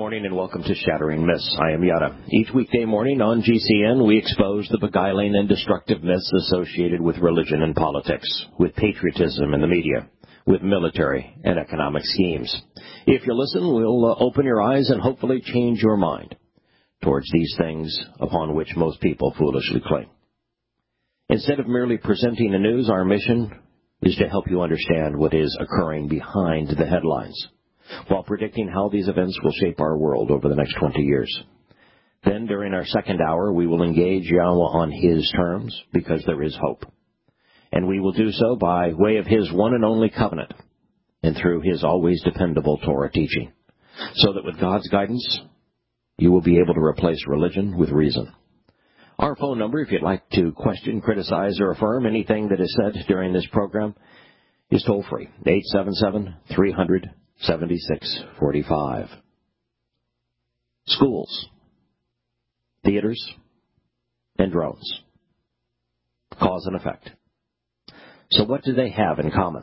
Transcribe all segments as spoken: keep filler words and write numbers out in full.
morning and welcome to Shattering Myths. I am Yada. Each weekday morning on G C N, we expose the beguiling and destructive myths associated with religion and politics, with patriotism in the media, with military and economic schemes. If you listen, we'll uh, open your eyes and hopefully change your mind towards these things upon which most people foolishly cling. Instead of merely presenting the news, our mission is to help you understand what is occurring behind the headlines, while predicting how these events will shape our world over the next twenty years. Then, during our second hour, we will engage Yahweh on His terms, because there is hope. And we will do so by way of His one and only covenant, and through His always dependable Torah teaching, so that with God's guidance, you will be able to replace religion with reason. Our phone number, if you'd like to question, criticize, or affirm anything that is said during this program, is toll-free, eight seven seven, three hundred, seventy-six forty-five. Schools, theaters, and drones. Cause and effect. So what do they have in common?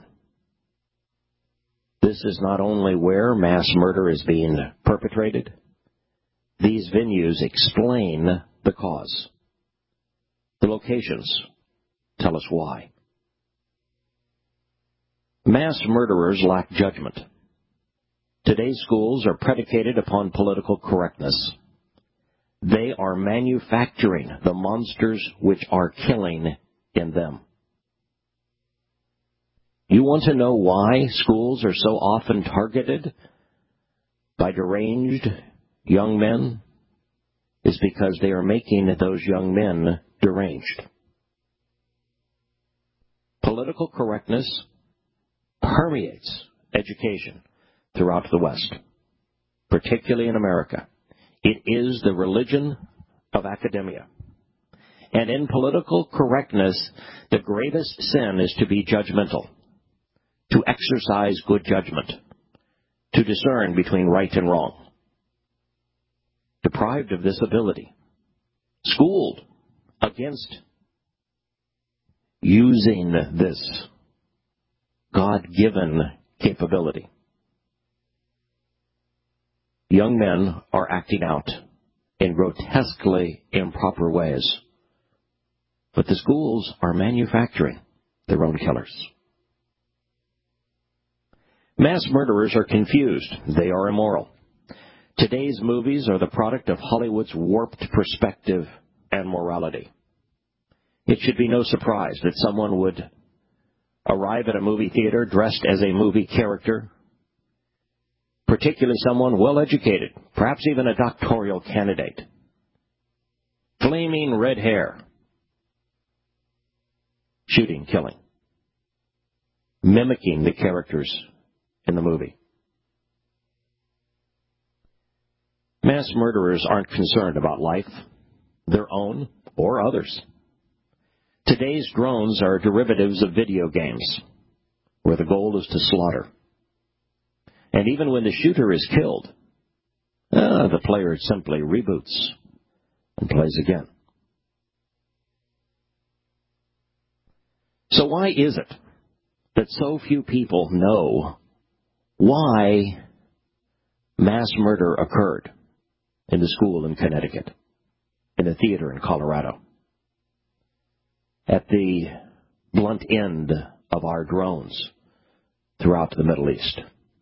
This is not only where mass murder is being perpetrated. These venues explain the cause. The locations tell us why. Mass murderers lack judgment. Today's schools are predicated upon political correctness. They are manufacturing the monsters which are killing in them. You want to know why schools are so often targeted by deranged young men? It's because they are making those young men deranged. Political correctness permeates education throughout the West, particularly in America. It is the religion of academia. And in political correctness, the gravest sin is to be judgmental, to exercise good judgment, to discern between right and wrong. Deprived of this ability, schooled against using this God-given capability, young men are acting out in grotesquely improper ways. But the schools are manufacturing their own killers. Mass murderers are confused. They are immoral. Today's movies are the product of Hollywood's warped perspective and morality. It should be no surprise that someone would arrive at a movie theater dressed as a movie character, particularly someone well-educated, perhaps even a doctoral candidate. Flaming red hair. Shooting, killing. Mimicking the characters in the movie. Mass murderers aren't concerned about life, their own or others. Today's drones are derivatives of video games, where the goal is to slaughter. And even when the shooter is killed, uh, the player simply reboots and plays again. So why is it that so few people know why mass murder occurred in the school in Connecticut, in the theater in Colorado, at the blunt end of our drones throughout the Middle East?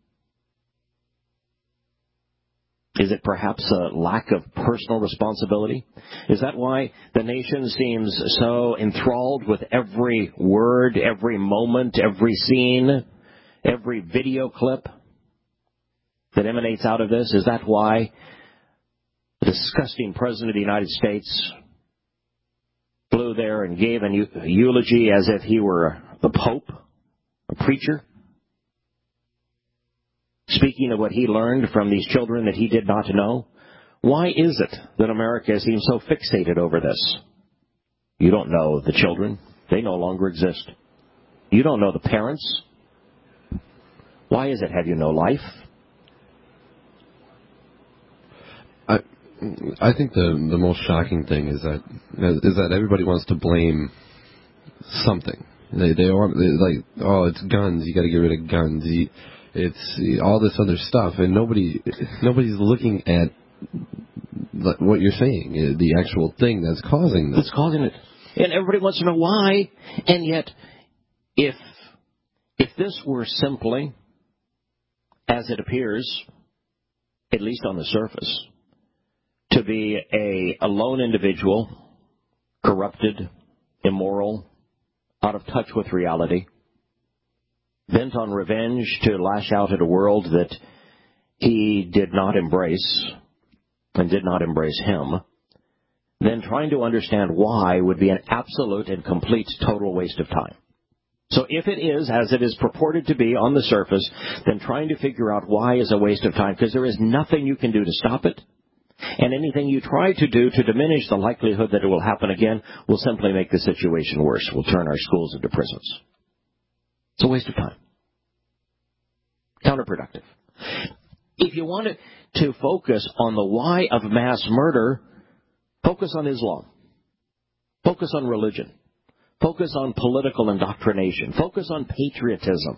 Is it perhaps a lack of personal responsibility? Is that why the nation seems so enthralled with every word, every moment, every scene, every video clip that emanates out of this? Is that why the disgusting President of the United States flew there and gave an eulogy as if he were the Pope, a preacher, speaking of what he learned from these children that he did not know? Why is it that America seems so fixated over this? You don't know the children. They no longer exist. You don't know the parents. Why is it? Have you no life? I I think the the most shocking thing is that is that everybody wants to blame something. They they are they like, oh, it's guns. You got to get rid of guns. You, It's all this other stuff, and nobody nobody's looking at what you're saying, the actual thing that's causing this. That's causing it. And everybody wants to know why. And yet, if if this were simply, as it appears, at least on the surface, to be a, a lone individual, corrupted, immoral, out of touch with reality, bent on revenge to lash out at a world that he did not embrace and did not embrace him, then trying to understand why would be an absolute and complete total waste of time. So if it is, as it is purported to be on the surface, then trying to figure out why is a waste of time, because there is nothing you can do to stop it, and anything you try to do to diminish the likelihood that it will happen again will simply make the situation worse, will turn our schools into prisons. It's a waste of time. Counterproductive. If you want to focus on the why of mass murder, focus on Islam. Focus on religion. Focus on political indoctrination. Focus on patriotism.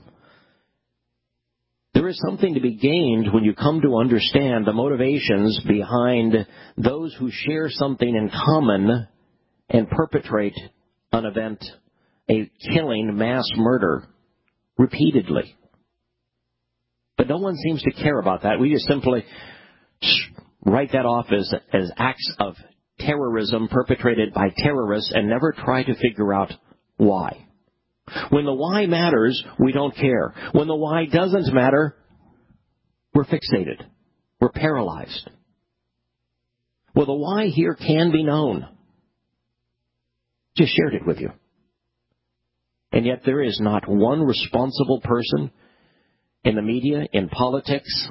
There is something to be gained when you come to understand the motivations behind those who share something in common and perpetrate an event, a killing, mass murder, repeatedly. But no one seems to care about that. We just simply write that off as, as acts of terrorism perpetrated by terrorists and never try to figure out why. When the why matters, we don't care. When the why doesn't matter, we're fixated. We're paralyzed. Well, the why here can be known. Just shared it with you. And yet there is not one responsible person in the media, in politics,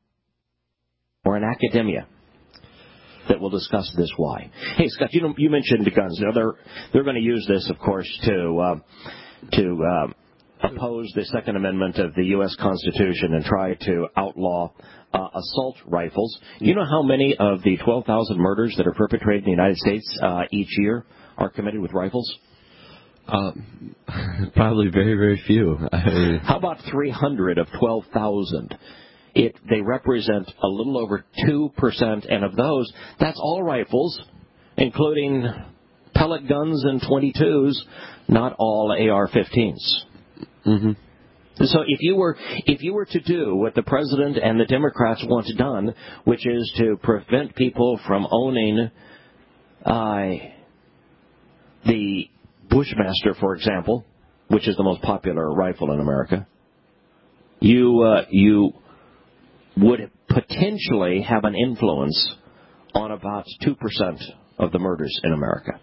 or in academia that will discuss this why. Hey, Scott, you know, you mentioned the guns. You know, they're they're going to use this, of course, to uh, to uh, oppose the Second Amendment of the U S Constitution and try to outlaw uh, assault rifles. Do you know how many of the twelve thousand murders that are perpetrated in the United States uh, each year are committed with rifles? Uh, probably very, very few. How about three hundred of twelve thousand? It, they represent a little over two percent, and of those, that's all rifles, including pellet guns and twenty-twos, not all A R fifteens. Mm-hmm. So if you were if you were to do what the president and the Democrats want done, which is to prevent people from owning uh, the Bushmaster, for example, which is the most popular rifle in America, you uh, you would potentially have an influence on about two percent of the murders in America.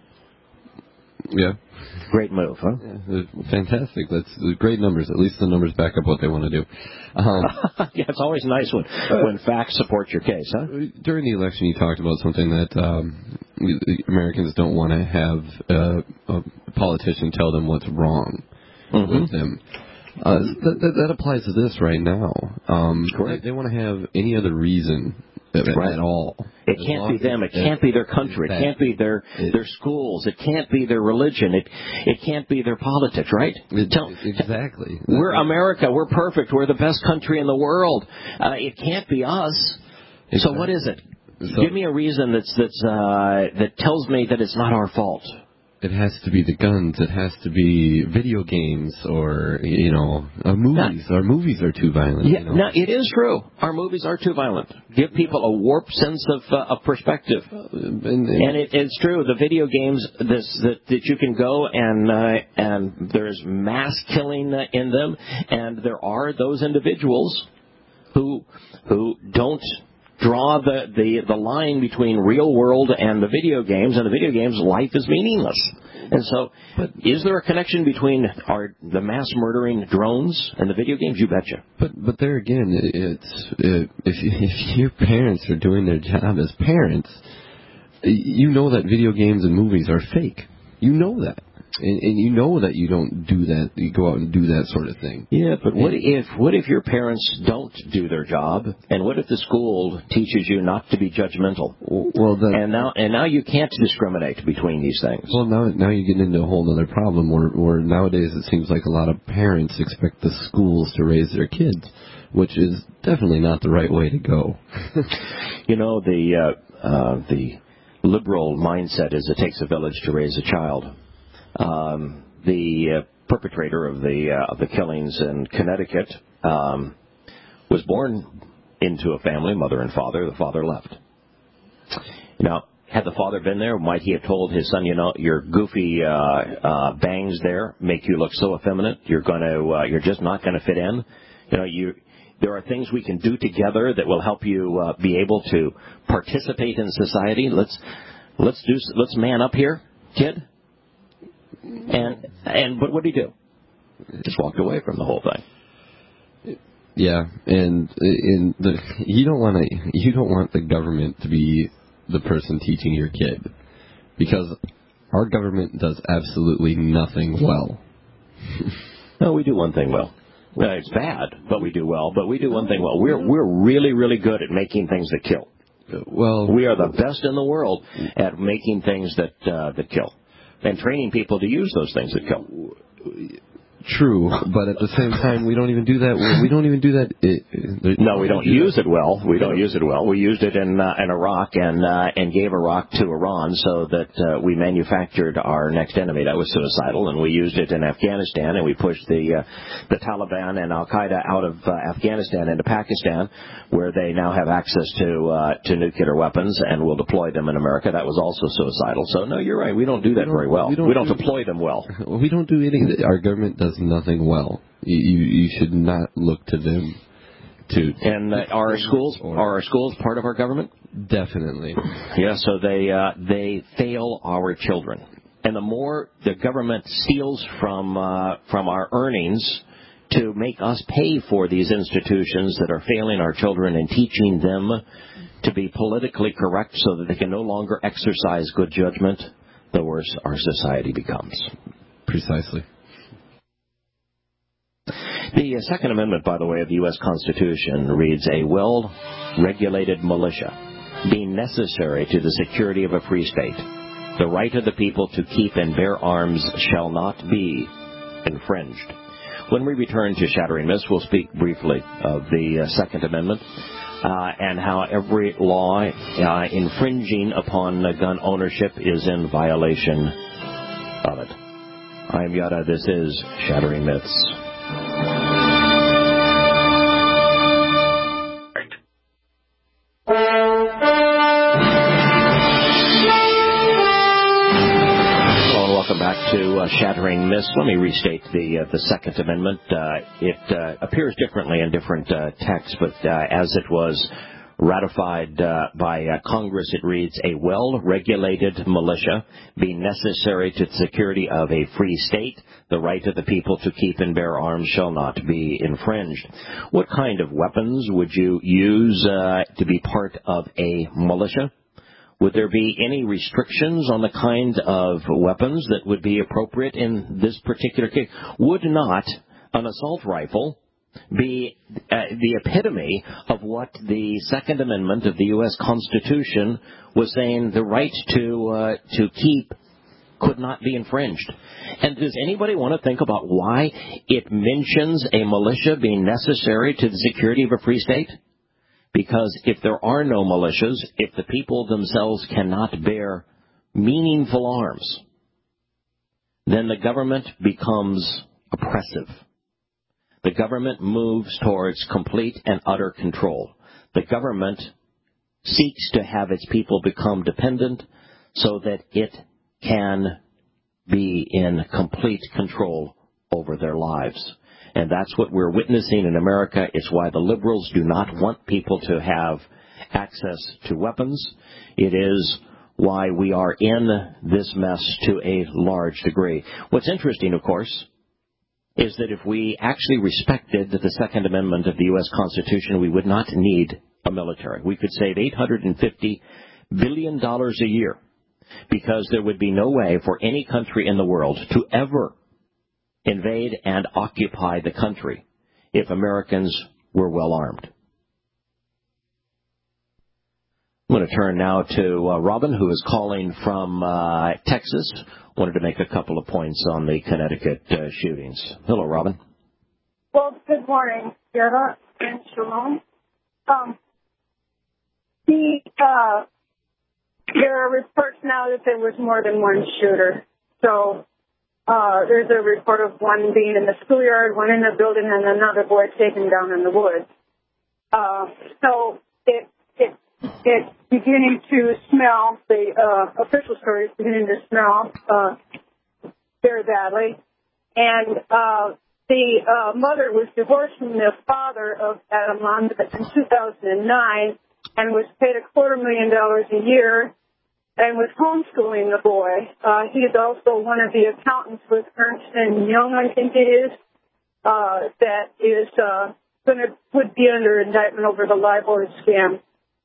Yeah. Great move, huh? Yeah, fantastic. That's great numbers. At least the numbers back up what they want to do. Um, yeah, it's always nice when, when facts support your case, huh? During the election, you talked about something that um, Americans don't want to have uh, a politician tell them what's wrong mm-hmm. with them. Uh, that, that, that applies to this right now. Um, Correct. They, they want to have any other reason at, right. at all. It as can't be them. It can't be their country. It can't be their it, their schools. It can't be their religion. It it can't be their politics, right? It, Tell, exactly. We're America. We're perfect. We're the best country in the world. Uh, it can't be us. Exactly. So what is it? So, Give me a reason that's that's uh, that tells me that it's not our fault. It has to be the guns. It has to be video games, or you know, uh, movies. Now, our movies are too violent. Yeah, you know? Now it is true. Our movies are too violent. Give people a warped sense of uh, of perspective. Uh, and, and, and it, it's true. The video games this, that that you can go and uh, and there's mass killing in them, and there are those individuals who who don't draw the, the, the line between real world and the video games, and the video games, life is meaningless. And so, but is there a connection between our the mass murdering drones and the video games? You betcha. But but there again, it's it, if if your parents are doing their job as parents, you know that video games and movies are fake. You know that. And, and you know that you don't do that, you go out and do that sort of thing. Yeah, but what if what if your parents don't do their job, and what if the school teaches you not to be judgmental? Well, that, and now and now you can't discriminate between these things. Well, now now you get into a whole other problem where, where nowadays it seems like a lot of parents expect the schools to raise their kids. which is definitely not the right way to go. You know, the uh, uh, the liberal mindset is it takes a village to raise a child. Um, the uh, perpetrator of the uh, of the killings in Connecticut um, was born into a family, mother and father. The father left. Now, had the father been there, might he have told his son, you know, your goofy uh, uh, bangs there make you look so effeminate. You're going to, uh, you're just not going to fit in. You know, you. There are things we can do together that will help you uh, be able to participate in society. Let's let's do let's man up here, kid. And and but what did he do? Just walked away from the whole thing. Yeah, and in the you don't want to you don't want the government to be the person teaching your kid, because our government does absolutely nothing well. No, we do one thing well. Well, it's bad, but we do well. But we do one thing well. We're we're really really good at making things that kill. Well, we are the best in the world at making things that uh, that kill, and training people to use those things that kill. True, but at the same time, we don't even do that. We don't even do that. It, it, no, we don't use it well. We don't use it well. We used it in uh, in Iraq and uh, and gave Iraq to Iran so that uh, we manufactured our next enemy. That was suicidal, and we used it in Afghanistan, and we pushed the uh, the Taliban and Al Qaeda out of uh, Afghanistan into Pakistan, where they now have access to uh, to nuclear weapons and will deploy them in America. That was also suicidal. So no, you're right. We don't do that we very well. We don't, we don't do, deploy them well. We don't do anything. Our government does nothing well. You, you you should not look to them to. And uh, are our schools are our schools part of our government? Definitely. Yeah. So they uh, they fail our children, and the more the government steals from uh, from our earnings to make us pay for these institutions that are failing our children and teaching them to be politically correct so that they can no longer exercise good judgment, the worse our society becomes. Precisely. The Second Amendment, by the way, of the U S Constitution reads, a well-regulated militia being necessary to the security of a free state. The right of the people to keep and bear arms shall not be infringed. When we return to Shattering Myths, we'll speak briefly of the uh, Second Amendment uh, and how every law uh, infringing upon uh, gun ownership is in violation of it. I'm Yada. This is Shattering Myths. Back to uh, Shattering Myths. Let me restate the uh, the Second Amendment. Uh, it uh, appears differently in different uh, texts, but uh, as it was ratified uh, by uh, Congress, it reads, a well-regulated militia being necessary to the security of a free state, the right of the people to keep and bear arms shall not be infringed. What kind of weapons would you use uh, to be part of a militia? Would there be any restrictions on the kind of weapons that would be appropriate in this particular case? Would not an assault rifle be uh, the epitome of what the Second Amendment of the U S Constitution was saying the right to uh, to keep could not be infringed? And does anybody want to think about why it mentions a militia being necessary to the security of a free state? Because if there are no militias, if the people themselves cannot bear meaningful arms, then the government becomes oppressive. The government moves towards complete and utter control. The government seeks to have its people become dependent so that it can be in complete control over their lives. And that's what we're witnessing in America. It's why the liberals do not want people to have access to weapons. It is why we are in this mess to a large degree. What's interesting, of course, is that if we actually respected the Second Amendment of the U S Constitution, we would not need a military. We could save eight hundred fifty billion dollars a year because there would be no way for any country in the world to ever invade and occupy the country if Americans were well armed. I'm going to turn now to uh, Robin, who is calling from uh, Texas. Wanted to make a couple of points on the Connecticut uh, shootings. Hello, Robin. Well, good morning, Gerda. in Shalom. Um, the, uh, there are reports now that there was more than one shooter. So uh, there's a report of one being in the schoolyard, one in the building, and another boy taken down in the woods. Uh, so it, it, it's beginning to smell, the uh, official story is beginning to smell uh, very badly. And uh, the uh, mother was divorced from the father of Adam Lund in two thousand nine and was paid a quarter million dollars a year and was homeschooling the boy. Uh, he is also one of the accountants with Ernst and Young, I think it is, uh, that is uh, going to would be under indictment over the LIBOR scam.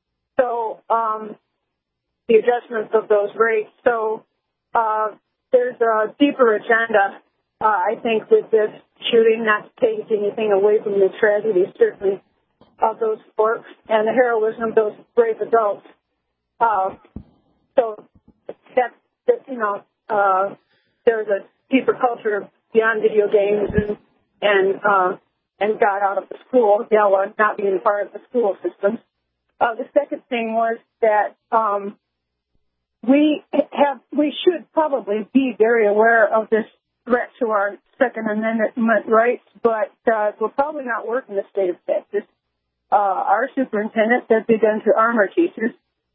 So um, the adjustments of those rates. So uh, there's a deeper agenda, uh, I think, with this shooting, not to take anything away from the tragedy, certainly, of those folks and the heroism of those brave adults. Uh, so that's, that, you know, uh, there's a deeper culture beyond video games and and uh, and got out of the school, you know, not being part of the school system. Uh, the second thing was that um, we have we should probably be very aware of this threat to our Second Amendment rights, but uh, it will probably not work in the state of Texas. Uh, our superintendent has begun to arm our teachers,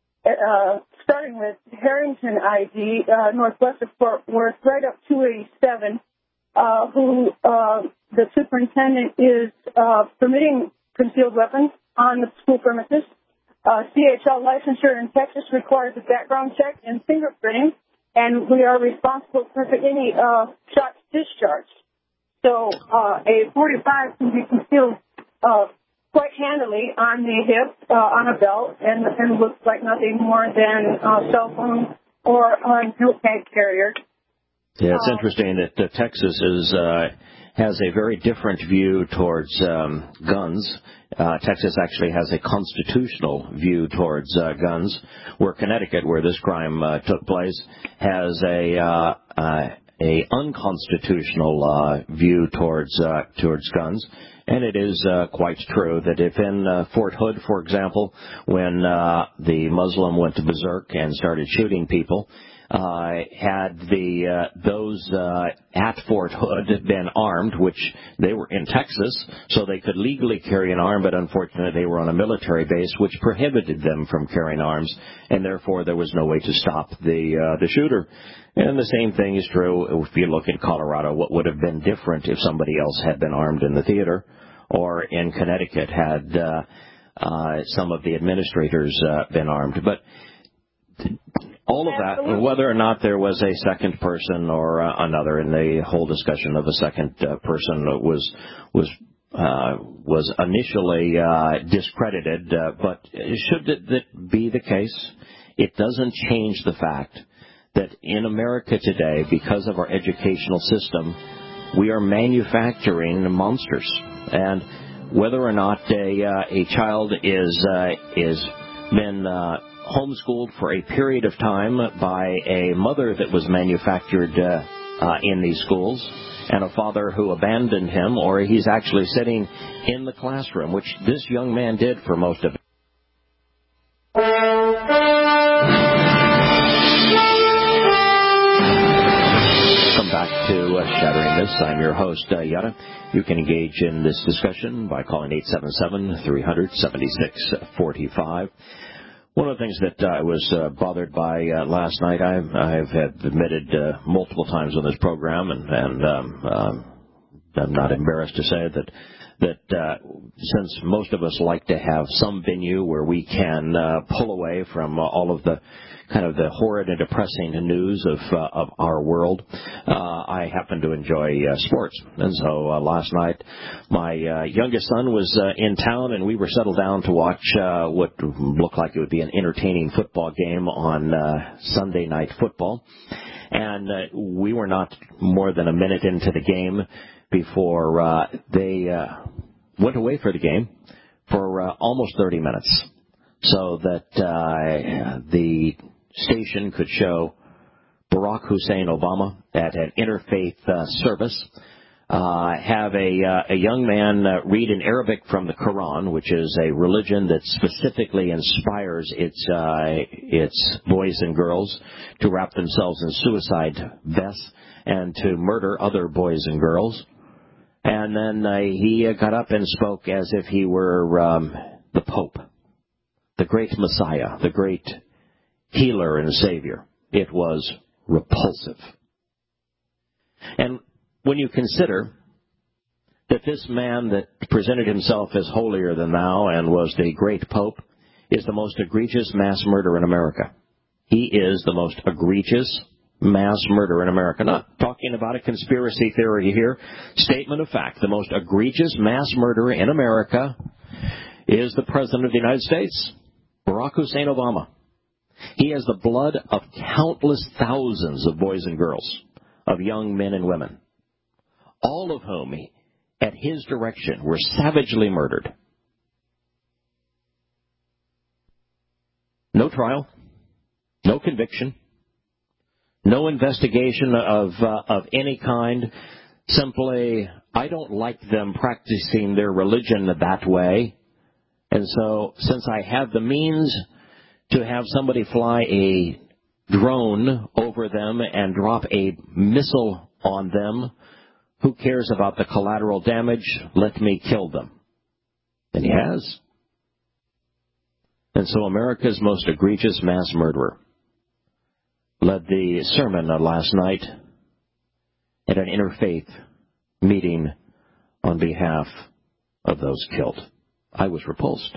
uh, starting with Harrington I D, uh, northwest of Fort Worth, right up two eighty-seven, uh, who uh, the superintendent is uh, permitting concealed weapons on the school premises. Uh, C H L licensure in Texas requires a background check and fingerprinting, and we are responsible for any uh, shots discharged. So uh, a forty-five can be concealed uh, quite handily on the hip, uh, on a belt, and, and looks like nothing more than a cell phone or a notepad carrier. Yeah, it's uh, interesting that uh, Texas is uh, has a very different view towards um, guns. Uh, Texas actually has a constitutional view towards uh, guns, where Connecticut, where this crime uh, took place, has a uh, uh, a unconstitutional uh, view towards uh, towards guns. And it is uh, quite true that if in uh, Fort Hood, for example, when uh, the Muslim went to berserk and started shooting people, uh, had the uh, those uh, at Fort Hood been armed, which they were in Texas, so they could legally carry an arm, but unfortunately they were on a military base, which prohibited them from carrying arms, and therefore there was no way to stop the uh, the shooter. And the same thing is true if you look at Colorado. What would have been different if somebody else had been armed in the theater, or in Connecticut had uh, uh, some of the administrators uh, been armed. But all of that, whether or not there was a second person or uh, another, and the whole discussion of a second uh, person was was uh, was initially uh, discredited. Uh, but should that be the case, it doesn't change the fact that in America today, because of our educational system, we are manufacturing monsters. And whether or not a uh, a child is uh, is been uh, homeschooled for a period of time by a mother that was manufactured uh, uh, in these schools, and a father who abandoned him, or he's actually sitting in the classroom, which this young man did for most of it. Back to uh, Shattering Myths. I'm your host, uh, Yada. You can engage in this discussion by calling eight seven seven, three hundred, seventy-six forty-five. One of the things that I was uh, bothered by uh, last night, I've, I've had admitted uh, multiple times on this program, and, and um, um, I'm not embarrassed to say that that uh, since most of us like to have some venue where we can uh, pull away from uh, all of the kind of the horrid and depressing news of uh, of our world, uh, I happen to enjoy uh, sports. And so uh, last night, my uh, youngest son was uh, in town, and we were settled down to watch uh, what looked like it would be an entertaining football game on uh, Sunday Night Football. And uh, we were not more than a minute into the game before uh, they uh, went away for the game for uh, almost thirty minutes, so that uh, the station could show Barack Hussein Obama at an interfaith uh, service uh, have a, uh, a young man uh, read in Arabic from the Quran, which is a religion that specifically inspires its uh, its boys and girls to wrap themselves in suicide vests and to murder other boys and girls. And then uh, he uh, got up and spoke as if he were um, the Pope, the great Messiah, the great healer and Savior. It was repulsive. And when you consider that this man that presented himself as holier than thou and was the great Pope is the most egregious mass murderer in America. He is the most egregious mass murderer in America. Not talking about a conspiracy theory here. Statement of fact. The most egregious mass murderer in America is the President of the United States, Barack Hussein Obama. He has the blood of countless thousands of boys and girls, of young men and women, all of whom, at his direction, were savagely murdered. No trial, no conviction, no investigation of uh, of any kind. Simply, I don't like them practicing their religion that way, and so since I have the means to have somebody fly a drone over them and drop a missile on them, who cares about the collateral damage? Let me kill them. And he has. And so America's most egregious mass murderer led the sermon last night at an interfaith meeting on behalf of those killed. I was repulsed.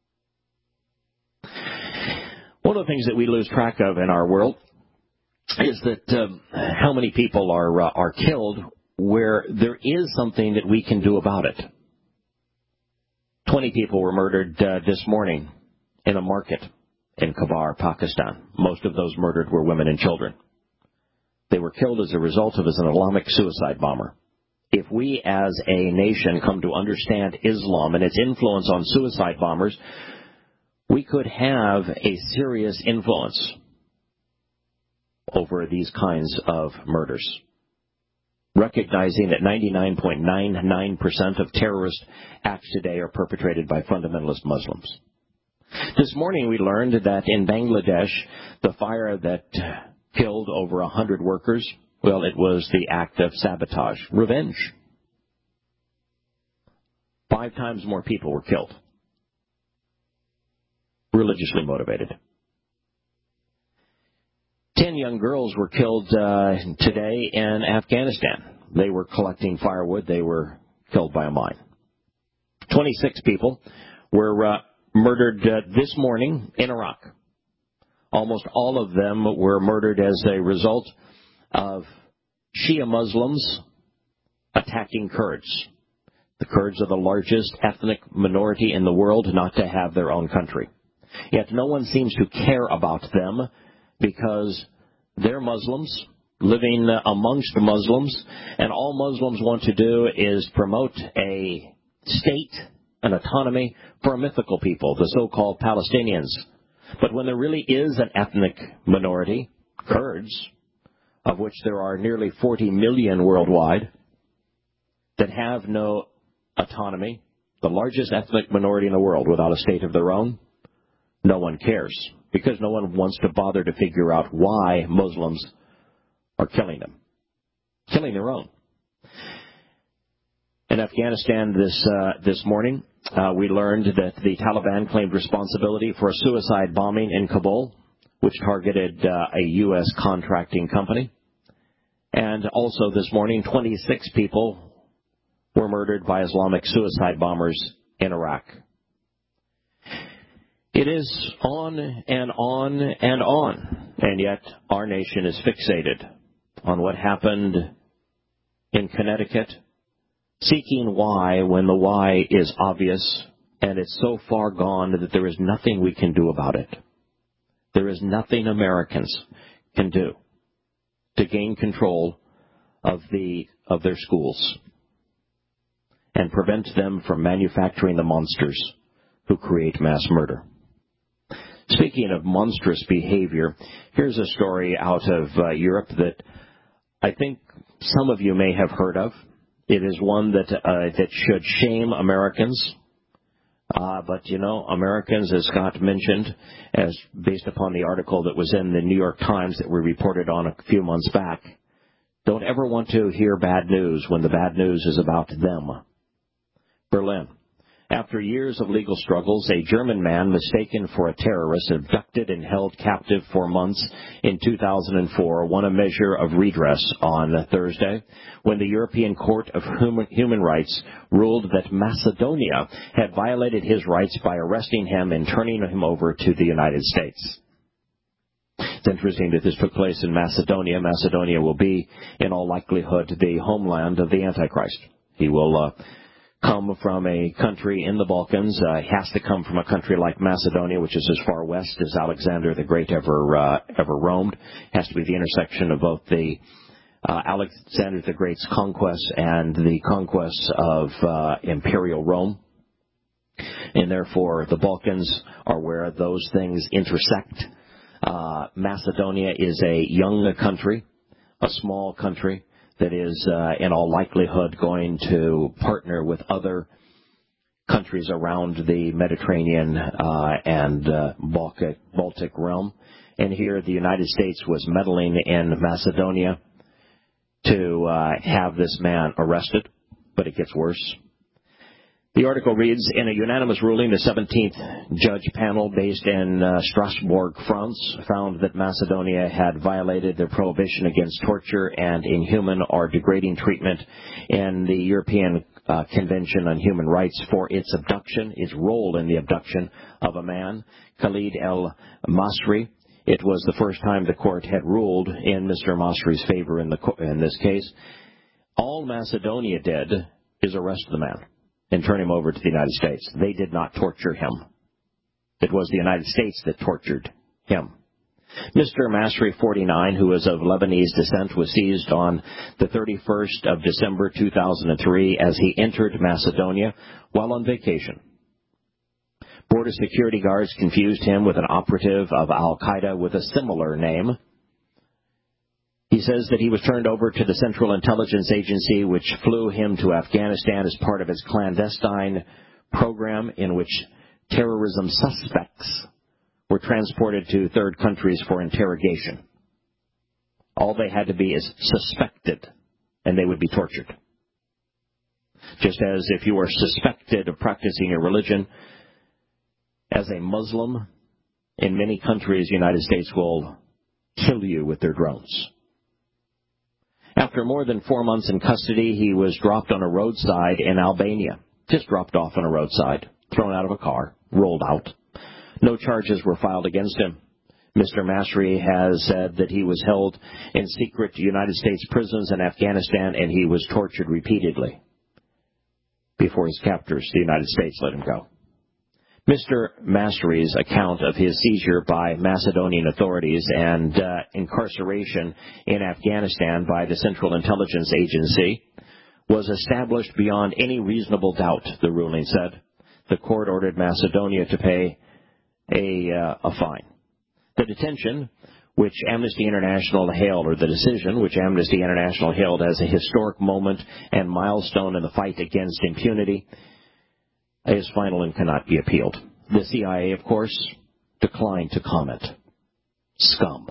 One of the things that we lose track of in our world is that um, how many people are uh, are killed where there is something that we can do about it. Twenty people were murdered uh, this morning in a market in Khabar, Pakistan. Most of those murdered were women and children. They were killed as a result of an Islamic suicide bomber. If we as a nation come to understand Islam and its influence on suicide bombers, we could have a serious influence over these kinds of murders. Recognizing that ninety-nine point nine nine percent of terrorist acts today are perpetrated by fundamentalist Muslims. This morning we learned that in Bangladesh, the fire that killed over one hundred workers, well, it was the act of sabotage, revenge. Five times more people were killed. Religiously motivated. Ten young girls were killed uh, today in Afghanistan. They were collecting firewood. They were killed by a mine. Twenty-six people were uh, murdered uh, this morning in Iraq. Almost all of them were murdered as a result of Shia Muslims attacking Kurds. The Kurds are the largest ethnic minority in the world not to have their own country. Yet no one seems to care about them because they're Muslims living amongst the Muslims, and all Muslims want to do is promote a state, an autonomy for a mythical people, the so-called Palestinians. But when there really is an ethnic minority, Kurds, of which there are nearly forty million worldwide, that have no autonomy, the largest ethnic minority in the world without a state of their own, no one cares, because no one wants to bother to figure out why Muslims are killing them, killing their own. In Afghanistan this uh, this morning, uh, we learned that the Taliban claimed responsibility for a suicide bombing in Kabul, which targeted uh, a U S contracting company. And also this morning, twenty-six people were murdered by Islamic suicide bombers in Iraq. It is on and on and on, and yet our nation is fixated on what happened in Connecticut, seeking why when the why is obvious and it's so far gone that there is nothing we can do about it. There is nothing Americans can do to gain control of the of their schools and prevent them from manufacturing the monsters who create mass murder. Speaking of monstrous behavior, here's a story out of uh, Europe that I think some of you may have heard of. It is one that uh, that should shame Americans. Uh, but, you know, Americans, as Scott mentioned, as based upon the article that was in the New York Times that we reported on a few months back, don't ever want to hear bad news when the bad news is about them. Berlin. After years of legal struggles, a German man mistaken for a terrorist, abducted and held captive for months in two thousand four, won a measure of redress on Thursday when the European Court of Human Rights ruled that Macedonia had violated his rights by arresting him and turning him over to the United States. It's interesting that this took place in Macedonia. Macedonia will be, in all likelihood, the homeland of the Antichrist. He will uh, come from a country in the Balkans. Uh, has to come from a country like Macedonia, which is as far west as Alexander the Great ever uh, ever roamed. Has to be the intersection of both the uh, Alexander the Great's conquests and the conquests of uh, Imperial Rome. And therefore, the Balkans are where those things intersect. Uh, Macedonia is a young country, a small country, that is, uh, in all likelihood, going to partner with other countries around the Mediterranean uh, and uh, Baltic, Baltic realm. And here the United States was meddling in Macedonia to uh, have this man arrested, but it gets worse. The article reads, in a unanimous ruling, the seventeenth judge panel based in uh, Strasbourg, France, found that Macedonia had violated their prohibition against torture and inhuman or degrading treatment in the European uh, Convention on Human Rights for its abduction, its role in the abduction of a man, Khalid El Masri. It was the first time the court had ruled in Mister Masri's favor in, the, in this case. All Macedonia did is arrest the man and turn him over to the United States. They did not torture him. It was the United States that tortured him. Mister Masri, forty-nine, who is of Lebanese descent, was seized on the thirty-first of December two thousand three as he entered Macedonia while on vacation. Border security guards confused him with an operative of Al-Qaeda with a similar name. He says that he was turned over to the Central Intelligence Agency, which flew him to Afghanistan as part of its clandestine program in which terrorism suspects were transported to third countries for interrogation. All they had to be is suspected, and they would be tortured. Just as if you were suspected of practicing a religion as a Muslim, in many countries, the United States will kill you with their drones. After more than four months in custody, he was dropped on a roadside in Albania. Just dropped off on a roadside, thrown out of a car, rolled out. No charges were filed against him. Mister Masri has said that he was held in secret United States prisons in Afghanistan, and he was tortured repeatedly before his captors, the United States, let him go. Mister Masri's account of his seizure by Macedonian authorities and uh, incarceration in Afghanistan by the Central Intelligence Agency was established beyond any reasonable doubt, the ruling said. The court ordered Macedonia to pay a, uh, a fine. The detention, which Amnesty International hailed, or the decision, which Amnesty International hailed as a historic moment and milestone in the fight against impunity, is final and cannot be appealed. The C I A, of course, declined to comment. Scum.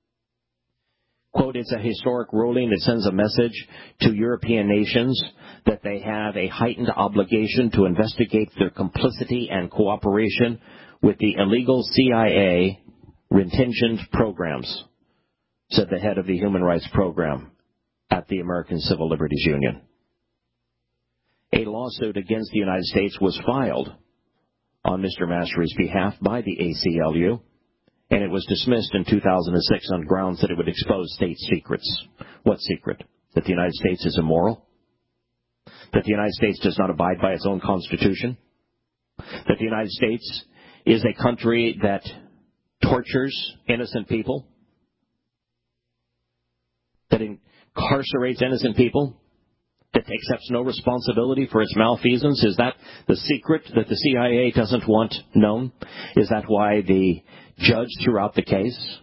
Quote, it's a historic ruling that sends a message to European nations that they have a heightened obligation to investigate their complicity and cooperation with the illegal C I A intentioned programs, said the head of the Human Rights Program at the American Civil Liberties Union. A lawsuit against the United States was filed on Mister Masri's behalf by the A C L U, and it was dismissed in two thousand six on grounds that it would expose state secrets. What secret? That the United States is immoral? That the United States does not abide by its own constitution? That the United States is a country that tortures innocent people? That incarcerates innocent people? That accepts no responsibility for its malfeasance? Is that the secret that the C I A doesn't want known? Is that why the judge threw out the case?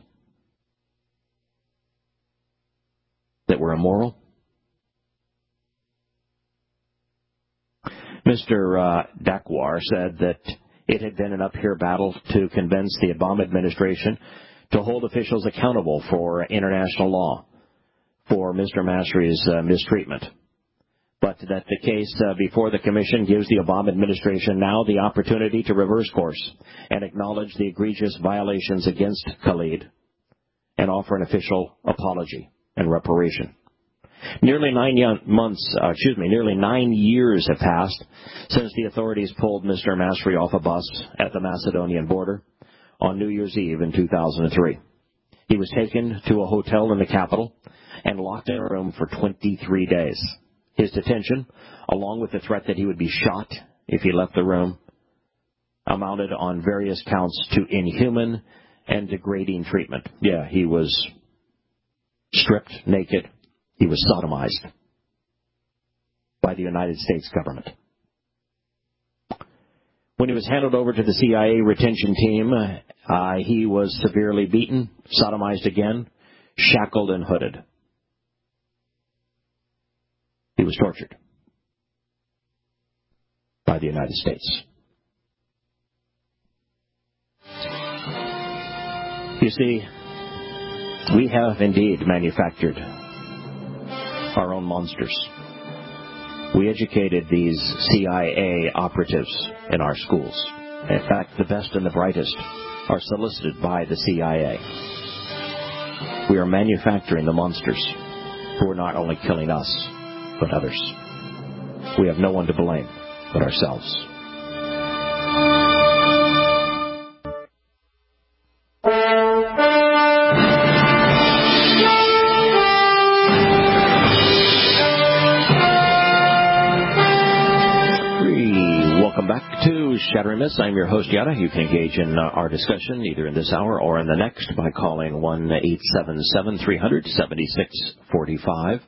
That we're immoral? Mister Uh, Dakwar said that it had been an up-here battle to convince the Obama administration to hold officials accountable for international law for Mister Masri's uh, mistreatment, but that the case uh, before the commission gives the Obama administration now the opportunity to reverse course and acknowledge the egregious violations against Khalid and offer an official apology and reparation. Nearly nine young months, uh, excuse me, nearly nine years have passed since the authorities pulled Mister Masri off a bus at the Macedonian border on New Year's Eve in two thousand three. He was taken to a hotel in the capital and locked in a room for twenty-three days. His detention, along with the threat that he would be shot if he left the room, amounted on various counts to inhuman and degrading treatment. Yeah, he was stripped naked. He was sodomized by the United States government. When he was handed over to the C I A retention team, uh, he was severely beaten, sodomized again, shackled and hooded. He was tortured by the United States. You see, we have indeed manufactured our own monsters. We educated these C I A operatives in our schools. In fact, the best and the brightest are solicited by the C I A. We are manufacturing the monsters who are not only killing us, but others. We have no one to blame but ourselves. Shattering Myths. I'm your host, Yada. You can engage in uh, our discussion either in this hour or in the next by calling one eight seven seven, three hundred, seventy-six forty-five.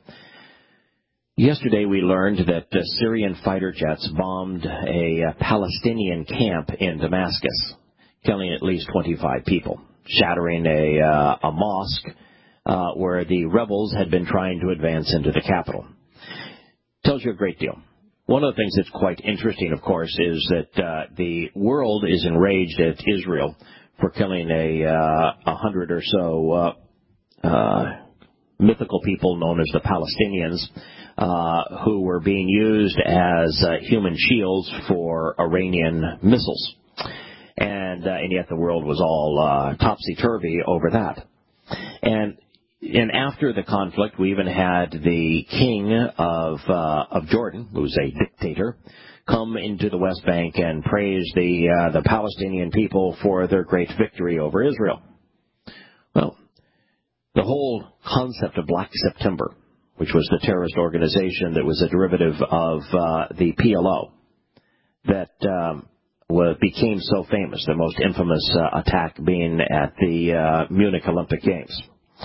Yesterday we learned that uh, Syrian fighter jets bombed a uh, Palestinian camp in Damascus, killing at least twenty-five people, shattering a, uh, a mosque uh, where the rebels had been trying to advance into the capital. Tells you a great deal. One of the things that's quite interesting, of course, is that uh, the world is enraged at Israel for killing a uh, a hundred or so uh, uh, mythical people known as the Palestinians, uh, who were being used as uh, human shields for Iranian missiles. And, uh, and yet the world was all uh, topsy-turvy over that. And And after the conflict, we even had the king of uh, of Jordan, who's a dictator, come into the West Bank and praise the uh, the Palestinian people for their great victory over Israel. Well, the whole concept of Black September, which was the terrorist organization that was a derivative of uh, the P L O, that um, was, became so famous, the most infamous uh, attack being at the uh, Munich Olympic Games.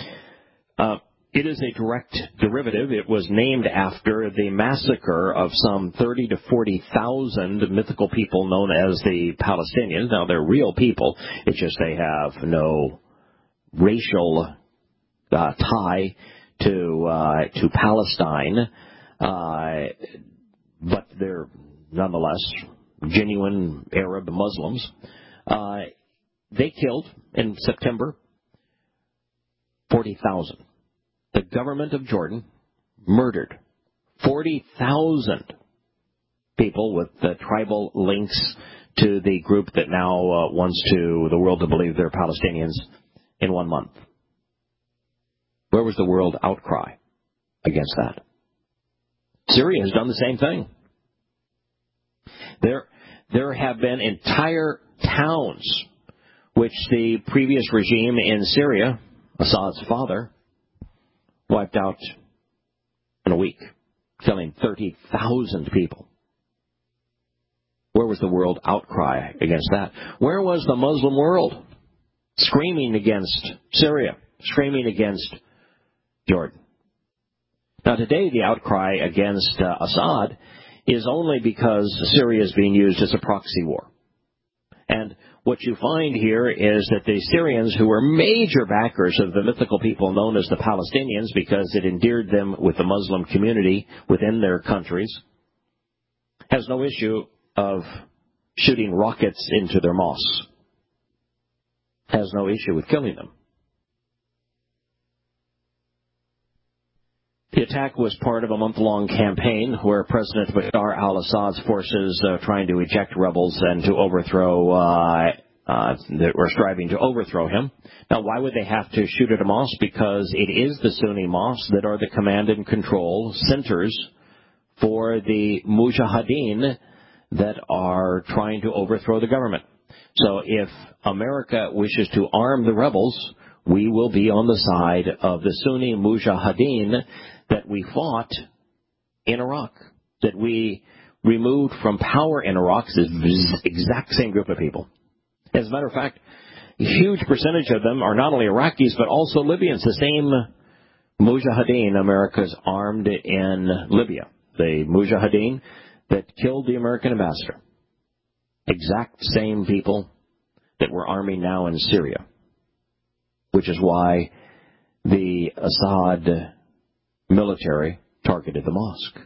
Uh, it is a direct derivative. It was named after the massacre of some thirty to forty thousand mythical people known as the Palestinians. Now, they're real people. It's just they have no racial uh, tie to uh, to Palestine, uh, but they're nonetheless genuine Arab Muslims. Uh, they killed in September forty thousand. The government of Jordan murdered forty thousand people with uh, tribal links to the group that now uh, wants to the world to believe they're Palestinians in one month. Where was the world outcry against that? Syria has done the same thing. There, there have been entire towns which the previous regime in Syria, Assad's father, wiped out in a week, killing thirty thousand people. Where was the world outcry against that? Where was the Muslim world screaming against Syria, screaming against Jordan? Now, today, the outcry against uh, Assad is only because Syria is being used as a proxy war. And what you find here is that the Syrians, who were major backers of the mythical people known as the Palestinians because it endeared them with the Muslim community within their countries, has no issue of shooting rockets into their mosques, has no issue with killing them. The attack was part of a month-long campaign where President Bashar al-Assad's forces uh, trying to eject rebels and to overthrow, uh, uh, that were striving to overthrow him. Now, why would they have to shoot at a mosque? Because it is the Sunni mosques that are the command and control centers for the mujahideen that are trying to overthrow the government. So if America wishes to arm the rebels, we will be on the side of the Sunni mujahideen that we fought in Iraq, that we removed from power in Iraq, the exact same group of people. As a matter of fact, a huge percentage of them are not only Iraqis, but also Libyans, the same mujahideen America's armed in Libya, the mujahideen that killed the American ambassador. Exact same people that we're arming now in Syria, which is why the Assad military targeted the mosque.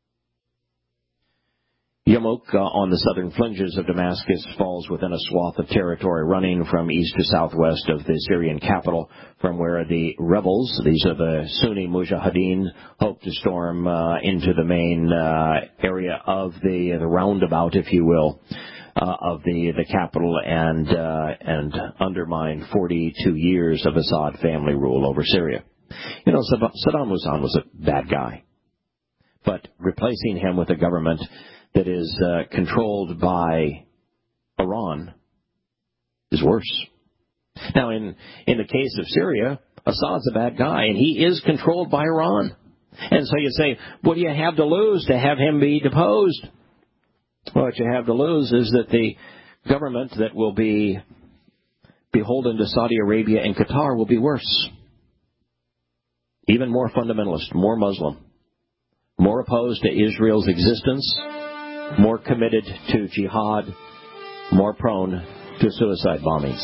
Yarmouk, uh, on the southern fringes of Damascus, falls within a swath of territory running from east to southwest of the Syrian capital, from where the rebels, these are the Sunni mujahideen, hope to storm uh, into the main uh, area of the, the roundabout, if you will, uh, of the, the capital and, uh, and undermine forty-two years of Assad family rule over Syria. You know, Saddam Hussein was a bad guy, but replacing him with a government that is uh, controlled by Iran is worse. Now, in, in the case of Syria, Assad's a bad guy, and he is controlled by Iran. And so you say, what do you have to lose to have him be deposed? Well, what you have to lose is that the government that will be beholden to Saudi Arabia and Qatar will be worse. Even more fundamentalist, more Muslim, more opposed to Israel's existence, more committed to jihad, more prone to suicide bombings.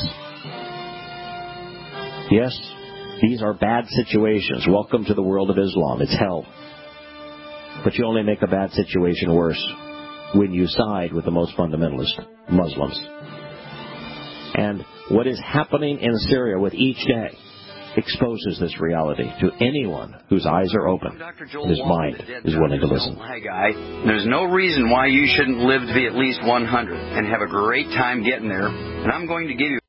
Yes, these are bad situations. Welcome to the world of Islam. It's hell. But you only make a bad situation worse when you side with the most fundamentalist Muslims. And what is happening in Syria with each day exposes this reality to anyone whose eyes are open and his mind is willing to listen. Hi, guy. There's no reason why you shouldn't live to be at least one hundred and have a great time getting there. And I'm going to give you